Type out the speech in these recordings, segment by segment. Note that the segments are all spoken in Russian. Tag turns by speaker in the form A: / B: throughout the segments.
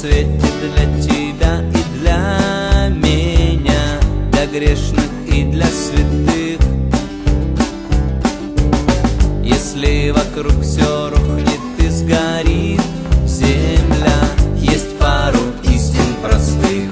A: свете для тебя и для меня, для грешных и для святых. Если вокруг все рухнет и сгорит земля, есть пару истин простых.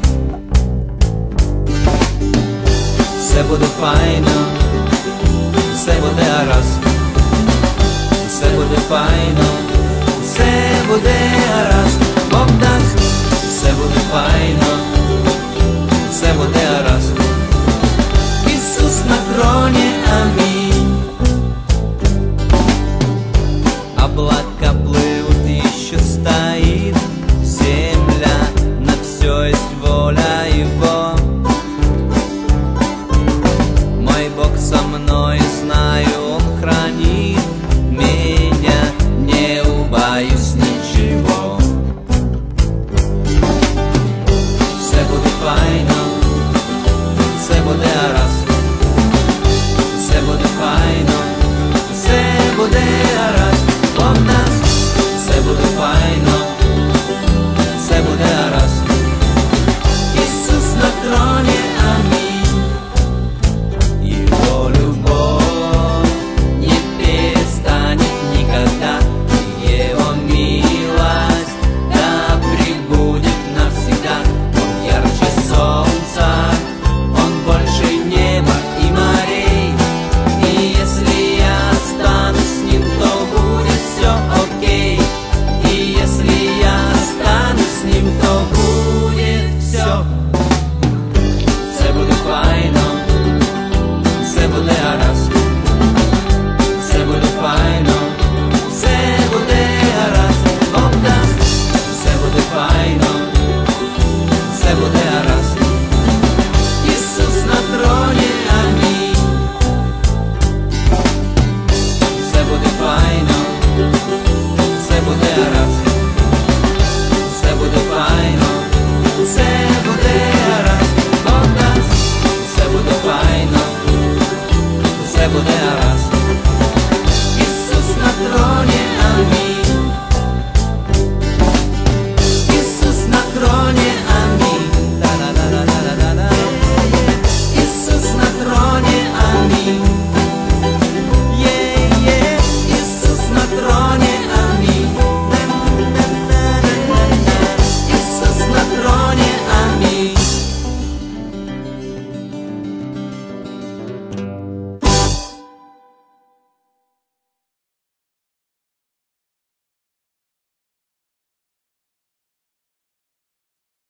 A: Все буде файно, все буде гаразд, все буде файно, все буде гаразд, Бог дасть, все буде файно, все буде гаразд. Ісус на троні, амінь. Облака плывут, еще стоит земля, на все есть воля Его. Мой Бог со мной, знаю, Он хранит меня, не убоюсь ничего. Все будет файно, все буде гаразд, все буде файно, все буде гаразд, Бог дасть, все буде файно, все буде гаразд. Ісус на троні, амінь. Его любовь не перестанет никогда, Его милость да пребудет навсегда. Он ярче солнца, Он больше неба и морей, и если я останусь с Ним, то будет все окей. И если я останусь с Ним, то будет все. Все буде файно, все буде гаразд, все буде файно, все буде гаразд, Бог дасть, все буде файно, все буде гаразд. Ісус на троні, амінь. Все буде файно, все буде гаразд, все буде файно, все буде гаразд, Бог дасть, все буде файно, все буде